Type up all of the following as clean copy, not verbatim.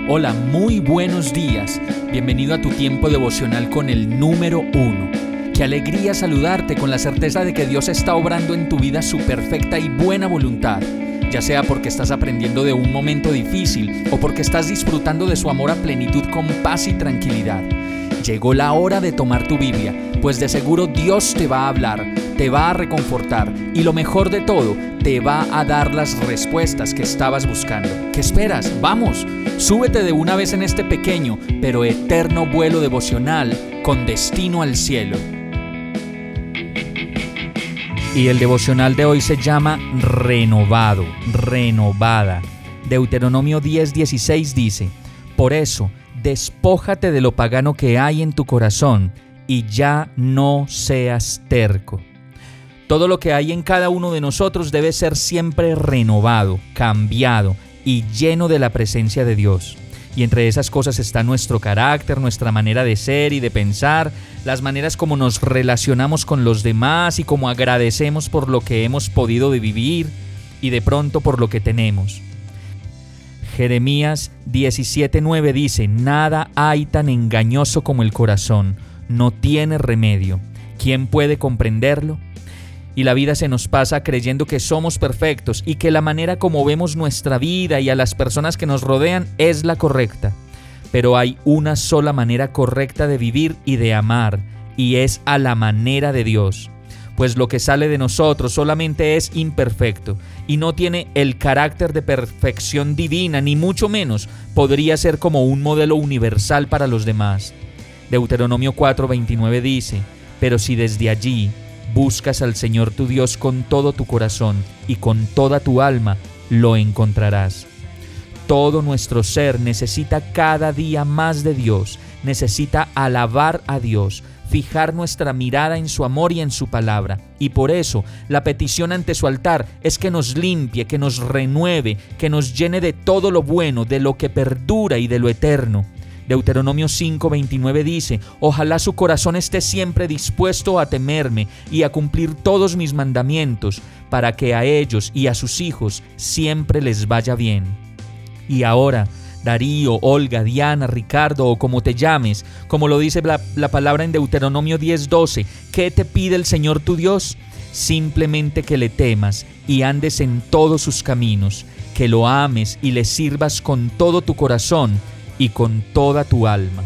Hola, muy buenos días. Bienvenido a tu tiempo devocional con el número 1. Qué alegría saludarte con la certeza de que Dios está obrando en tu vida su perfecta y buena voluntad, ya sea porque estás aprendiendo de un momento difícil o porque estás disfrutando de su amor a plenitud con paz y tranquilidad. Llegó la hora de tomar tu Biblia, pues de seguro Dios te va a hablar, te va a reconfortar y lo mejor de todo, te va a dar las respuestas que estabas buscando. ¿Qué esperas? ¡Vamos! Súbete de una vez en este pequeño pero eterno vuelo devocional con destino al cielo. Y el devocional de hoy se llama Renovado, renovada. Deuteronomio 10:16 dice: Por eso, despójate de lo pagano que hay en tu corazón y ya no seas terco. Todo lo que hay en cada uno de nosotros debe ser siempre renovado, cambiado y lleno de la presencia de Dios. Y entre esas cosas está nuestro carácter, nuestra manera de ser y de pensar, las maneras como nos relacionamos con los demás y cómo agradecemos por lo que hemos podido vivir y de pronto por lo que tenemos. Jeremías 17:9 dice: Nada hay tan engañoso como el corazón, no tiene remedio. ¿Quién puede comprenderlo? Y la vida se nos pasa creyendo que somos perfectos y que la manera como vemos nuestra vida y a las personas que nos rodean es la correcta. Pero hay una sola manera correcta de vivir y de amar, y es a la manera de Dios. Pues lo que sale de nosotros solamente es imperfecto y no tiene el carácter de perfección divina, ni mucho menos podría ser como un modelo universal para los demás. Deuteronomio 4:29 dice: Pero si desde allí buscas al Señor tu Dios con todo tu corazón y con toda tu alma, lo encontrarás. Todo nuestro ser necesita cada día más de Dios, necesita alabar a Dios, fijar nuestra mirada en su amor y en su palabra. Y por eso, la petición ante su altar es que nos limpie, que nos renueve, que nos llene de todo lo bueno, de lo que perdura y de lo eterno. Deuteronomio 5:29 dice: Ojalá su corazón esté siempre dispuesto a temerme y a cumplir todos mis mandamientos, para que a ellos y a sus hijos siempre les vaya bien. Y ahora, Darío, Olga, Diana, Ricardo o como te llames, como lo dice la palabra en Deuteronomio 10:12, ¿qué te pide el Señor tu Dios? Simplemente que le temas y andes en todos sus caminos, que lo ames y le sirvas con todo tu corazón y con toda tu alma.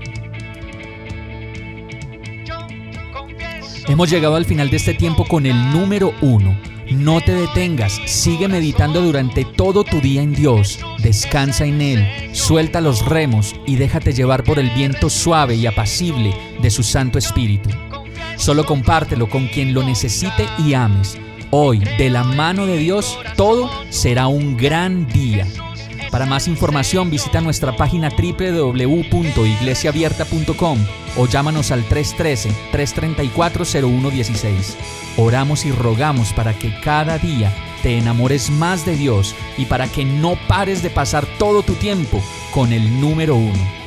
Hemos llegado al final de este tiempo con el número 1. No te detengas, sigue meditando durante todo tu día en Dios, descansa en Él, suelta los remos y déjate llevar por el viento suave y apacible de su Santo Espíritu. Solo compártelo con quien lo necesite y ames. Hoy, de la mano de Dios, todo será un gran día. Para más información visita nuestra página www.iglesiaabierta.com o llámanos al 313-334-0116. Oramos y rogamos para que cada día te enamores más de Dios y para que no pares de pasar todo tu tiempo con el número 1.